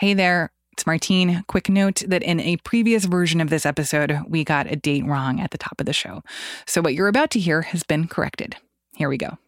Hey there, it's Martine. Quick note that in a previous version of this episode, we got a date wrong at the top of the show. So what you're about to hear has been corrected. Here we go.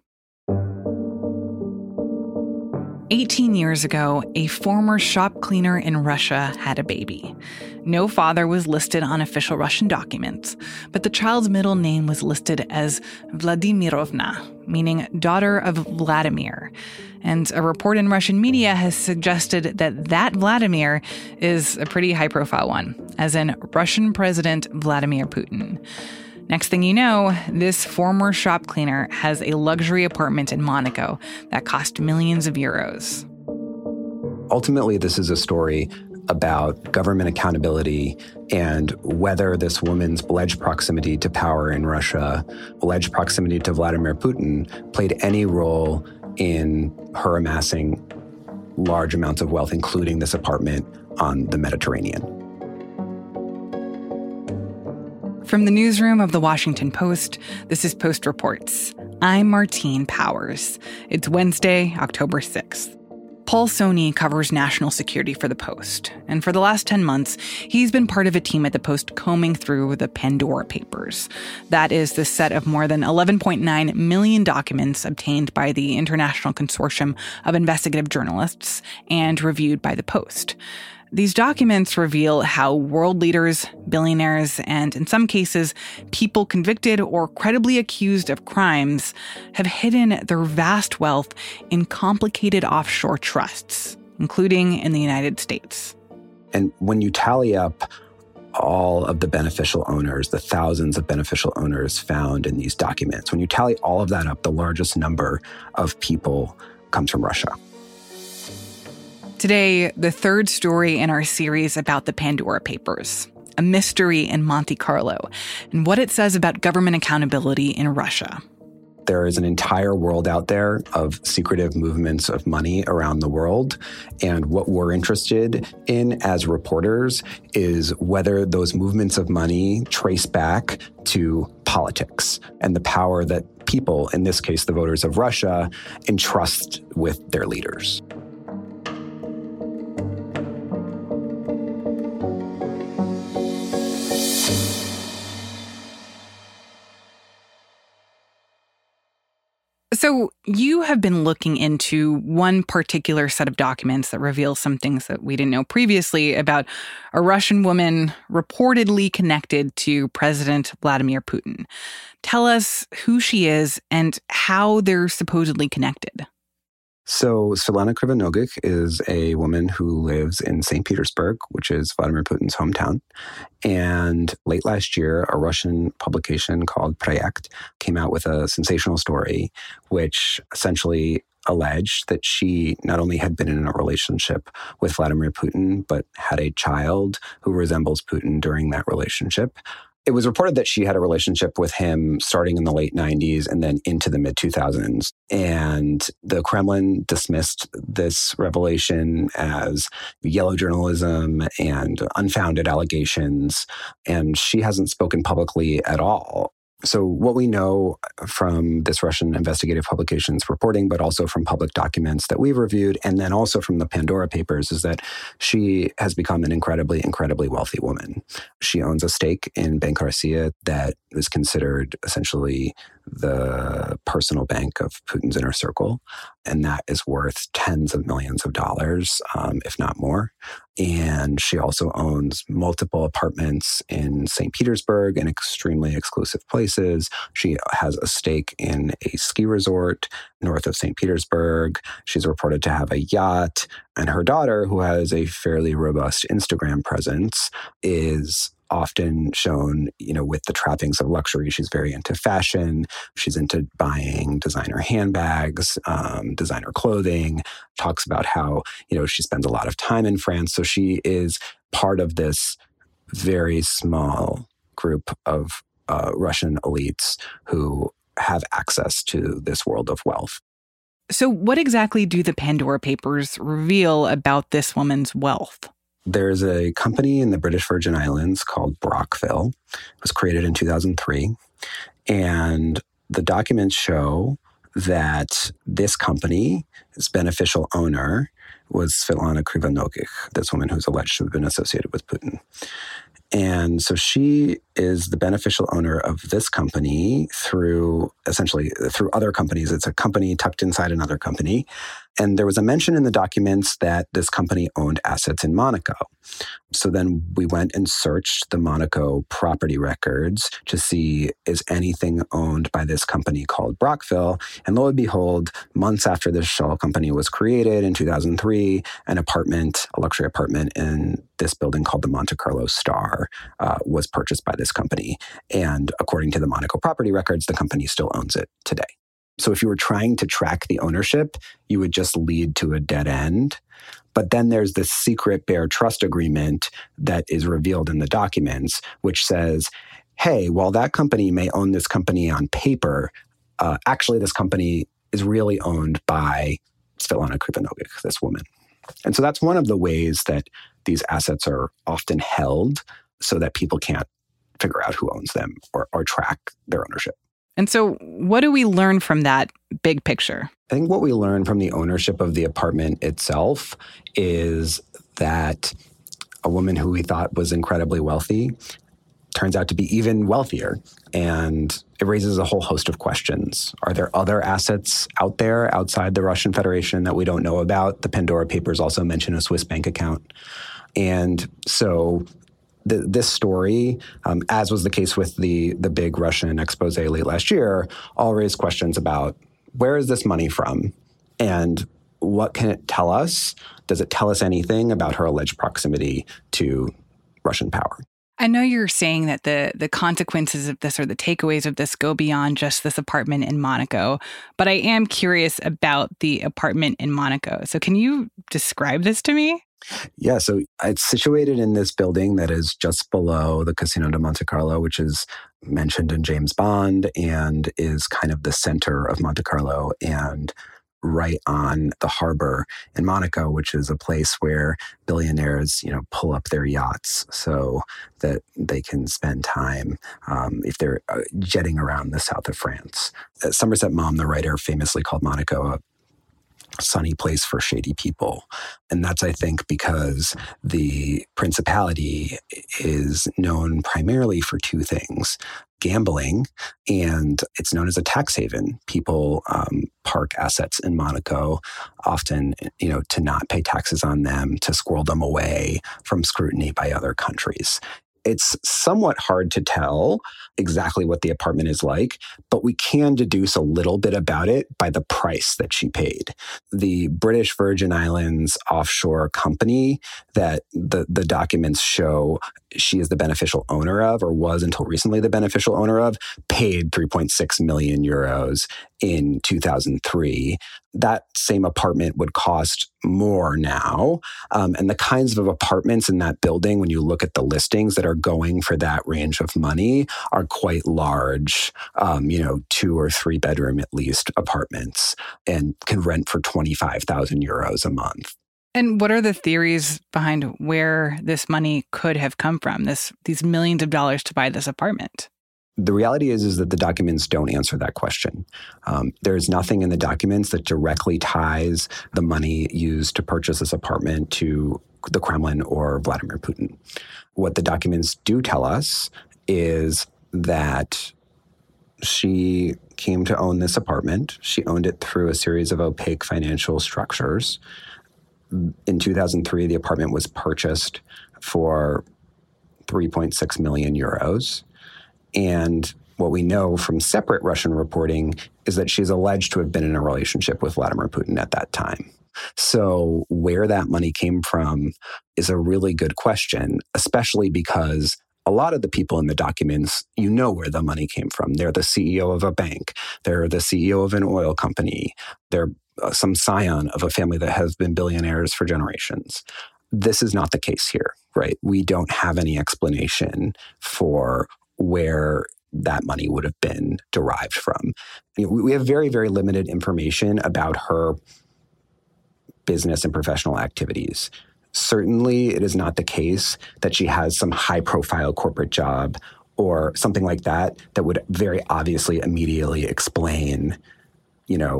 18 years ago, a former shop cleaner in Russia had a baby. No father was listed on official Russian documents, but the child's middle name was listed as Vladimirovna, meaning daughter of Vladimir. And a report in Russian media has suggested that Vladimir is a pretty high-profile one, as in Russian President Vladimir Putin. Next thing you know, this former shop cleaner has a luxury apartment in Monaco that cost millions of euros. Ultimately, this is a story about government accountability and whether this woman's alleged proximity to power in Russia, alleged proximity to Vladimir Putin, played any role in her amassing large amounts of wealth, including this apartment on the Mediterranean. From the newsroom of The Washington Post, this is Post Reports. I'm Martine Powers. It's Wednesday, October 6th. Paul Soni covers national security for The Post, and for the last 10 months, he's been part of a team at The Post combing through the Pandora Papers. That is the set of more than 11.9 million documents obtained by the International Consortium of Investigative Journalists and reviewed by The Post. These documents reveal how world leaders, billionaires, and in some cases, people convicted or credibly accused of crimes have hidden their vast wealth in complicated offshore trusts, including in the United States. And when you tally up all of the beneficial owners, the thousands of beneficial owners found in these documents, when you tally all of that up, the largest number of people comes from Russia. Today, the third story in our series about the Pandora Papers, a mystery in Monte Carlo, and what it says about government accountability in Russia. There is an entire world out there of secretive movements of money around the world. And what we're interested in as reporters is whether those movements of money trace back to politics and the power that people, in this case, the voters of Russia, entrust with their leaders. So you have been looking into one particular set of documents that reveals some things that we didn't know previously about a Russian woman reportedly connected to President Vladimir Putin. Tell us who she is and how they're supposedly connected. So Svetlana Krivonogic is a woman who lives in St. Petersburg, which is Vladimir Putin's hometown. And late last year, a Russian publication called Proyekt came out with a sensational story, which essentially alleged that she not only had been in a relationship with Vladimir Putin, but had a child who resembles Putin during that relationship. It was reported that she had a relationship with him starting in the late 90s and then into the mid-2000s. And the Kremlin dismissed this revelation as yellow journalism and unfounded allegations. And she hasn't spoken publicly at all. So what we know from this Russian investigative publication's reporting, but also from public documents that we've reviewed, and then also from the Pandora Papers, is that she has become an incredibly, incredibly wealthy woman. She owns a stake in Bank Rossiya that is considered essentially the personal bank of Putin's inner circle. And that is worth tens of millions of dollars, if not more. And she also owns multiple apartments in St. Petersburg in extremely exclusive places. She has a stake in a ski resort north of St. Petersburg. She's reported to have a yacht. And her daughter, who has a fairly robust Instagram presence, is often shown, with the trappings of luxury. She's very into fashion. She's into buying designer handbags, designer clothing, talks about how, she spends a lot of time in France. So she is part of this very small group of Russian elites who have access to this world of wealth. So what exactly do the Pandora Papers reveal about this woman's wealth? There's a company in the British Virgin Islands called Brockville. It was created in 2003. And the documents show that this company's beneficial owner was Svetlana Krivonogic, this woman who's alleged to have been associated with Putin. And so she is the beneficial owner of this company through other companies. It's a company tucked inside another company. And there was a mention in the documents that this company owned assets in Monaco. So then we went and searched the Monaco property records to see, is anything owned by this company called Brockville? And lo and behold, months after this shell company was created in 2003, a luxury apartment in this building called the Monte Carlo Star was purchased by this company. And according to the Monaco property records, the company still owns it today. So if you were trying to track the ownership, you would just lead to a dead end. But then there's this secret bare trust agreement that is revealed in the documents, which says, hey, while that company may own this company on paper, actually this company is really owned by Svetlana Krivonogic, this woman. And so that's one of the ways that these assets are often held so that people can't figure out who owns them or track their ownership. And so what do we learn from that big picture? I think what we learn from the ownership of the apartment itself is that a woman who we thought was incredibly wealthy turns out to be even wealthier. And it raises a whole host of questions. Are there other assets out there outside the Russian Federation that we don't know about? The Pandora Papers also mention a Swiss bank account. And so this story, as was the case with the big Russian expose late last year, all raised questions about where is this money from and what can it tell us? Does it tell us anything about her alleged proximity to Russian power? I know you're saying that the consequences of this or the takeaways of this go beyond just this apartment in Monaco, but I am curious about the apartment in Monaco. So can you describe this to me? Yeah, so it's situated in this building that is just below the Casino de Monte Carlo, which is mentioned in James Bond and is kind of the center of Monte Carlo and right on the harbor in Monaco, which is a place where billionaires, pull up their yachts so that they can spend time if they're jetting around the south of France. Somerset Maugham, the writer, famously called Monaco a sunny place for shady people. And that's, I think, because the principality is known primarily for two things: gambling, and it's known as a tax haven. People park assets in Monaco, often, to not pay taxes on them, to squirrel them away from scrutiny by other countries. It's somewhat hard to tell exactly what the apartment is like, but we can deduce a little bit about it by the price that she paid. The British Virgin Islands offshore company that the documents show she is the beneficial owner of, or was until recently the beneficial owner of, paid 3.6 million euros in 2003. That same apartment would cost more now. And the kinds of apartments in that building, when you look at the listings that are going for that range of money, are quite large, 2 or 3 bedroom at least apartments, and can rent for 25,000 euros a month. And what are the theories behind where this money could have come from, these millions of dollars to buy this apartment? The reality is that the documents don't answer that question. There's nothing in the documents that directly ties the money used to purchase this apartment to the Kremlin or Vladimir Putin. What the documents do tell us is that she came to own this apartment. She owned it through a series of opaque financial structures. In 2003, the apartment was purchased for 3.6 million euros. And what we know from separate Russian reporting is that she's alleged to have been in a relationship with Vladimir Putin at that time. So where that money came from is a really good question, especially because a lot of the people in the documents, where the money came from. They're the CEO of a bank. They're the CEO of an oil company. They're some scion of a family that has been billionaires for generations. This is not the case here, right? We don't have any explanation for where that money would have been derived from. We have very, very limited information about her business and professional activities. Certainly, it is not the case that she has some high-profile corporate job or something like that would very obviously immediately explain,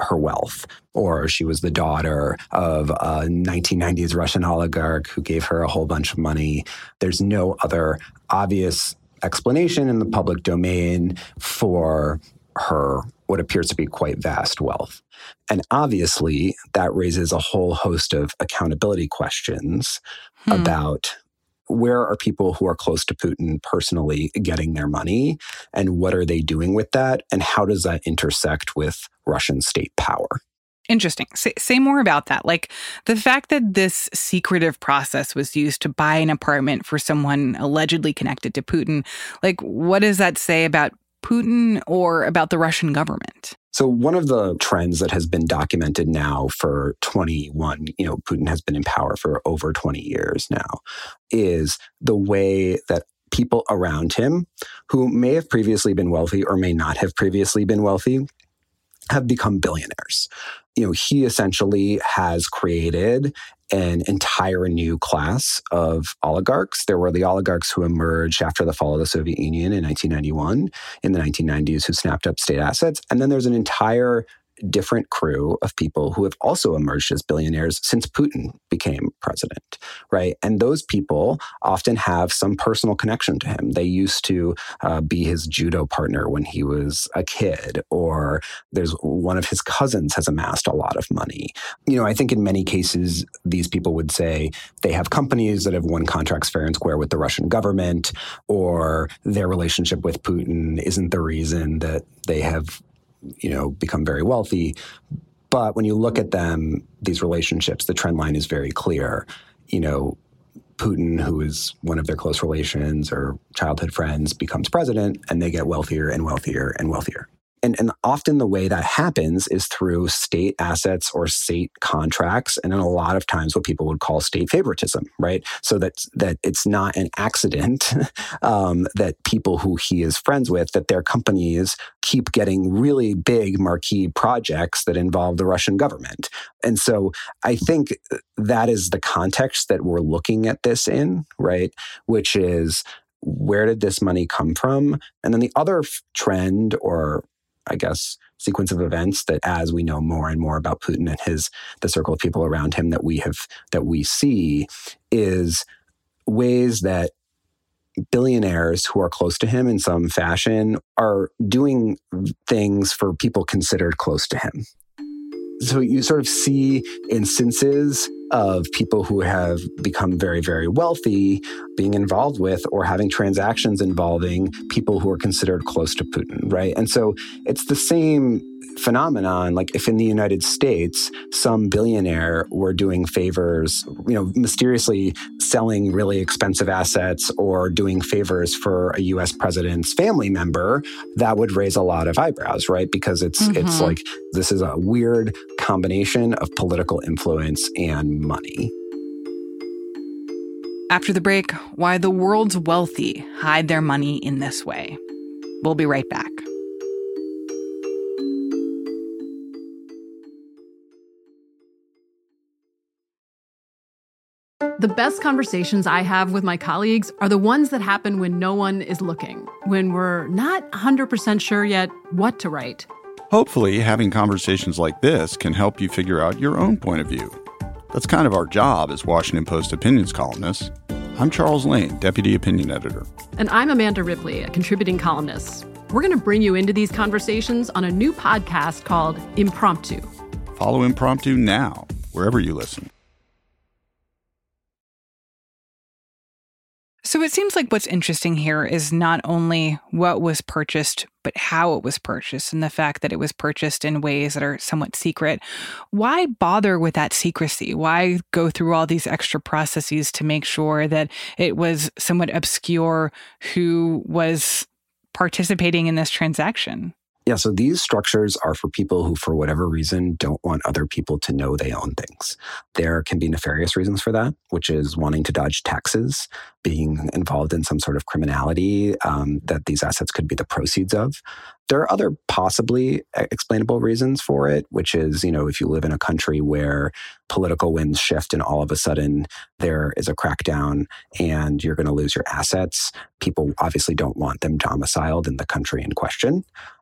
her wealth, or she was the daughter of a 1990s Russian oligarch who gave her a whole bunch of money. There's no other obvious explanation in the public domain for her what appears to be quite vast wealth. And obviously, that raises a whole host of accountability questions about where are people who are close to Putin personally getting their money, and what are they doing with that, and how does that intersect with Russian state power? Interesting. Say more about that. Like the fact that this secretive process was used to buy an apartment for someone allegedly connected to Putin, like what does that say about Putin or about the Russian government? So one of the trends that has been documented now for Putin has been in power for over 20 years now, is the way that people around him who may have previously been wealthy or may not have previously been wealthy have become billionaires. He essentially has created an entire new class of oligarchs. There were the oligarchs who emerged after the fall of the Soviet Union in 1991, in the 1990s, who snapped up state assets. And then there's an entire different crew of people who have also emerged as billionaires since Putin became president, right? And those people often have some personal connection to him. They used to be his judo partner when he was a kid, or there's one of his cousins has amassed a lot of money. I think in many cases, these people would say they have companies that have won contracts fair and square with the Russian government, or their relationship with Putin isn't the reason that they have become very wealthy. But when you look at them, these relationships, the trend line is very clear. Putin, who is one of their close relations or childhood friends, becomes president, and they get wealthier and wealthier and wealthier. And often the way that happens is through state assets or state contracts, and then a lot of times what people would call state favoritism, right? So that it's not an accident that people who he is friends with, that their companies keep getting really big marquee projects that involve the Russian government. And so I think that is the context that we're looking at this in, right? Which is, where did this money come from? And then the other trend, or I guess, sequence of events that, as we know more and more about Putin and the circle of people around him that we see, is ways that billionaires who are close to him in some fashion are doing things for people considered close to him. So you sort of see instances of people who have become very, very wealthy being involved with or having transactions involving people who are considered close to Putin, right? And so it's the same phenomenon. Like if in the United States, some billionaire were doing favors, mysteriously selling really expensive assets or doing favors for a US president's family member, that would raise a lot of eyebrows, right? Because it's like, this is a weird combination of political influence and money. After the break, why the world's wealthy hide their money in this way. We'll be right back. The best conversations I have with my colleagues are the ones that happen when no one is looking, when we're not 100% sure yet what to write. Hopefully, having conversations like this can help you figure out your own point of view. That's kind of our job as Washington Post opinions columnists. I'm Charles Lane, Deputy Opinion Editor. And I'm Amanda Ripley, a contributing columnist. We're going to bring you into these conversations on a new podcast called Impromptu. Follow Impromptu now, wherever you listen. So it seems like what's interesting here is not only what was purchased, but how it was purchased, and the fact that it was purchased in ways that are somewhat secret. Why bother with that secrecy? Why go through all these extra processes to make sure that it was somewhat obscure who was participating in this transaction? Yeah, so these structures are for people who, for whatever reason, don't want other people to know they own things. There can be nefarious reasons for that, which is wanting to dodge taxes, being involved in some sort of criminality that these assets could be the proceeds of. There are other possibly explainable reasons for it, which is, if you live in a country where political winds shift and all of a sudden there is a crackdown and you're going to lose your assets, people obviously don't want them domiciled in the country in question.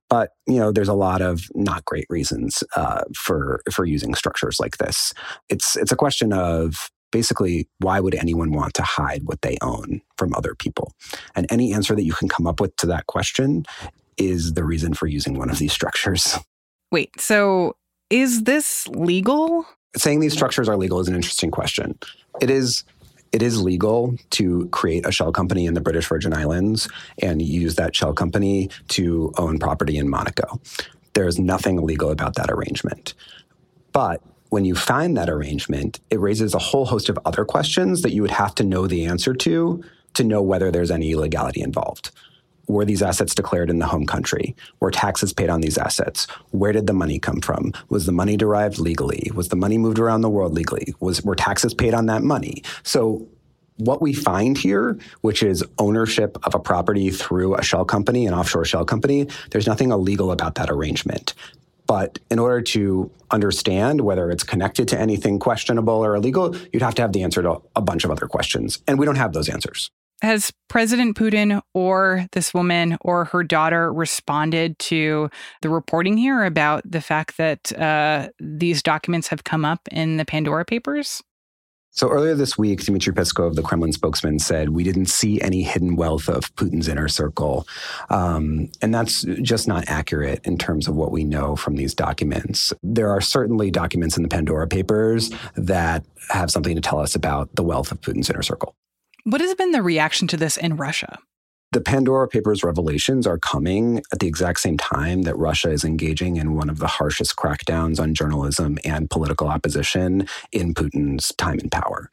But, there's a lot of not great reasons for using structures like this. It's a question of basically, why would anyone want to hide what they own from other people? And any answer that you can come up with to that question is the reason for using one of these structures. Wait, so is this legal? Saying these structures are legal is an interesting question. It is legal to create a shell company in the British Virgin Islands and use that shell company to own property in Monaco. There's nothing illegal about that arrangement. But when you find that arrangement, it raises a whole host of other questions that you would have to know the answer to know whether there's any illegality involved. Were these assets declared in the home country? Were taxes paid on these assets? Where did the money come from? Was the money derived legally? Was the money moved around the world legally? Were taxes paid on that money? So what we find here, which is ownership of a property through a shell company, an offshore shell company, there's nothing illegal about that arrangement. But in order to understand whether it's connected to anything questionable or illegal, you'd have to have the answer to a bunch of other questions. And we don't have those answers. Has President Putin or this woman or her daughter responded to the reporting here about the fact that these documents have come up in the Pandora Papers? So earlier this week, Dmitry Peskov, the Kremlin spokesman, said, we didn't see any hidden wealth of Putin's inner circle. And that's just not accurate in terms of what we know from these documents. There are certainly documents in the Pandora Papers that have something to tell us about the wealth of Putin's inner circle. What has been the reaction to this in Russia? The Pandora Papers revelations are coming at the exact same time that Russia is engaging in one of the harshest crackdowns on journalism and political opposition in Putin's time in power.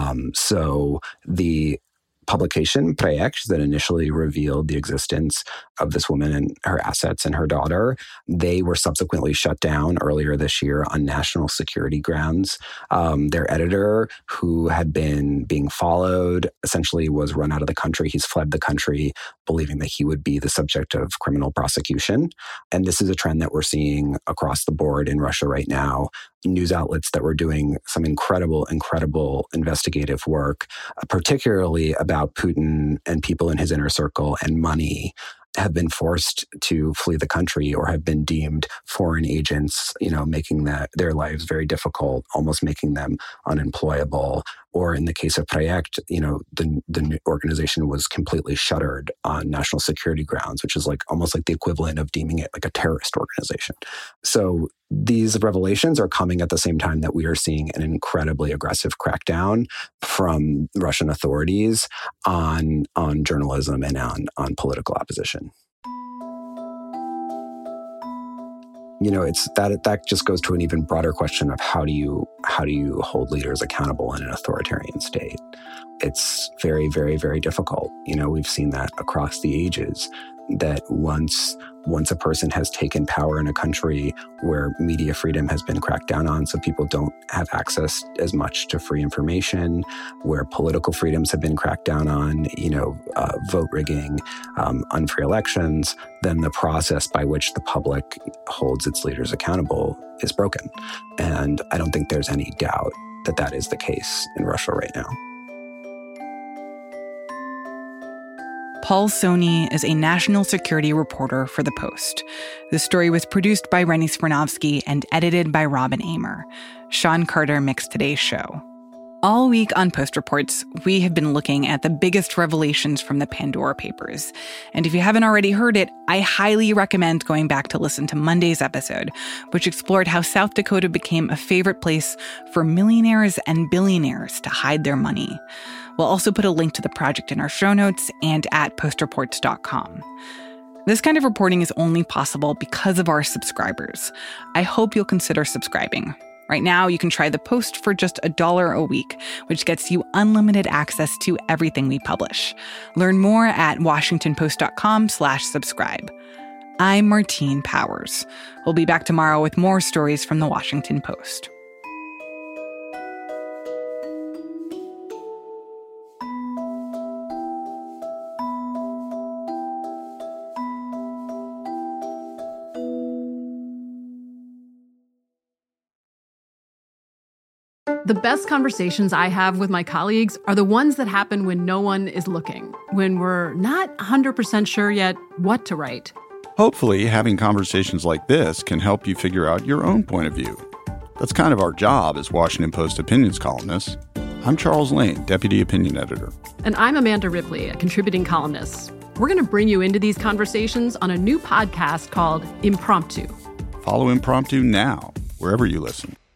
So the publication, Projekt, that initially revealed the existence of this woman and her assets and her daughter, they were subsequently shut down earlier this year on national security grounds. Their editor, who had been being followed, essentially was run out of the country. He's fled the country, believing that he would be the subject of criminal prosecution. And this is a trend that we're seeing across the board in Russia right now. News outlets that were doing some incredible investigative work, particularly about Putin and people in his inner circle and money, have been forced to flee the country or have been deemed foreign agents, making their lives very difficult, almost making them unemployable. Or in the case of Projekt, the organization was completely shuttered on national security grounds, which is almost like the equivalent of deeming it like a terrorist organization. So these revelations are coming at the same time that we are seeing an incredibly aggressive crackdown from Russian authorities on journalism and on political opposition. It's that just goes to an even broader question of how do you hold leaders accountable in an authoritarian state? It's very, very, very difficult. We've seen that across the ages, that once a person has taken power in a country where media freedom has been cracked down on, so people don't have access as much to free information, where political freedoms have been cracked down on, vote rigging, unfair elections, then the process by which the public holds its leaders accountable is broken. And I don't think there's any doubt that that is the case in Russia right now. Paul Sonny is a national security reporter for The Post. The story was produced by Rennie Smirnovsky and edited by Robin Amer. Sean Carter mixed today's show. All week on Post Reports, we have been looking at the biggest revelations from the Pandora Papers. And if you haven't already heard it, I highly recommend going back to listen to Monday's episode, which explored how South Dakota became a favorite place for millionaires and billionaires to hide their money. We'll also put a link to the project in our show notes and at postreports.com. This kind of reporting is only possible because of our subscribers. I hope you'll consider subscribing. Right now, you can try The Post for just $1 a week, which gets you unlimited access to everything we publish. Learn more at washingtonpost.com/subscribe. I'm Martine Powers. We'll be back tomorrow with more stories from The Washington Post. The best conversations I have with my colleagues are the ones that happen when no one is looking, when we're not 100% sure yet what to write. Hopefully, having conversations like this can help you figure out your own point of view. That's kind of our job as Washington Post opinions columnists. I'm Charles Lane, Deputy Opinion Editor. And I'm Amanda Ripley, a contributing columnist. We're going to bring you into these conversations on a new podcast called Impromptu. Follow Impromptu now, wherever you listen.